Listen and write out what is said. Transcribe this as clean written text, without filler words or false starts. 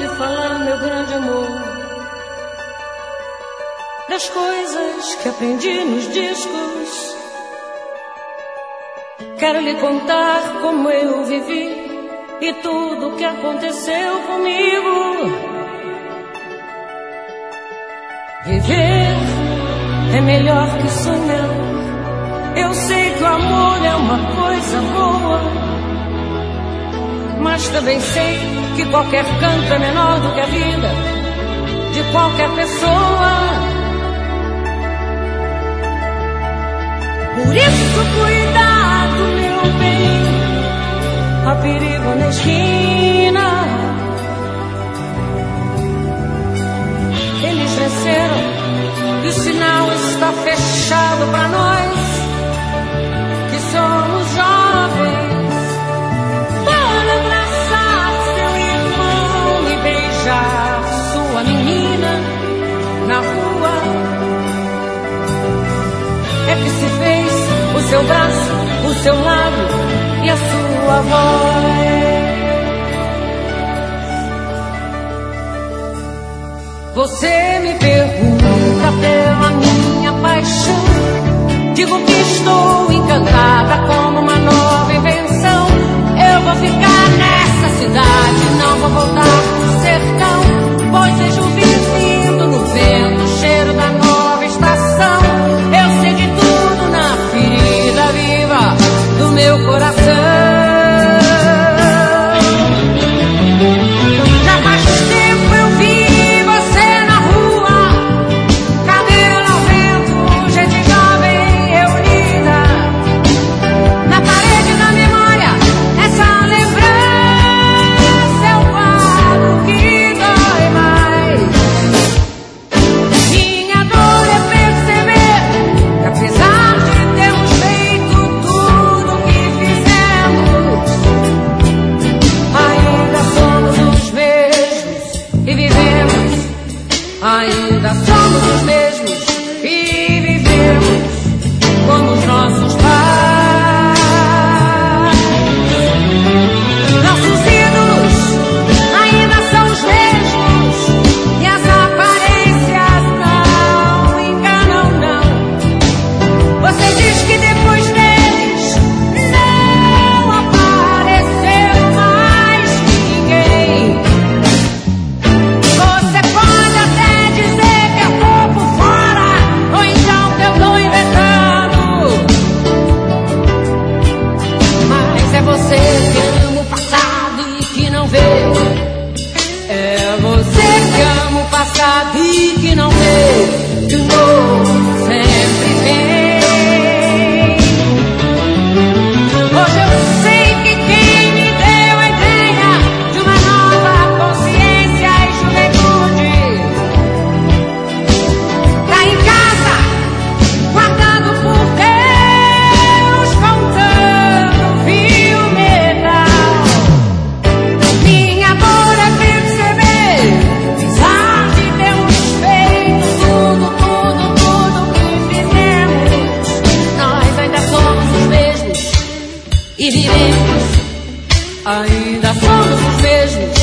lhe falar, meu grande amor, das coisas que aprendi nos discos. Quero lhe contar como eu vivi e tudo o que aconteceu comigo. Viver é melhor que sonhar. Eu sei que o amor é uma coisa boa, mas também sei que qualquer canto é menor do que a vida de qualquer pessoa. Por isso, cuidado, meu bem, há perigo na esquina. Eles venceram e o sinal está fechado para nós que somos jovens. Para abraçar seu irmão e beijar sua menina na rua, é que se fez o seu braço, o seu lábio e a sua voz. Você me pergunta pela minha paixão, digo que estou encantada como uma nova invenção. Eu vou ficar nessa cidade, não vou voltar pro sertão, pois vejo vindo no vento o cheiro da nova estação. Eu sei de tudo na ferida viva do meu coração. Ainda somos os mesmos e vivemos como os nossos pais. Nossos ídolos ainda são os mesmos e as aparências não enganam, não. Você diz que depois deles não apareceu mais ninguém. Você pode até dizer que eu tô por fora, ou então que eu tô inventando, mas é você que ama o passado e que não vê. É você que ama o passado e que não vê que o novo sempre vem. Hoje eu sei que quem me deu a ideia de uma nova consciência e juventude tá em casa, guardado por Deus, contando fio metal. Minha dor é perceber, apesar de termos feito tudo que fizemos, nós ainda somos os mesmos e vivemos. Ainda somos os mesmos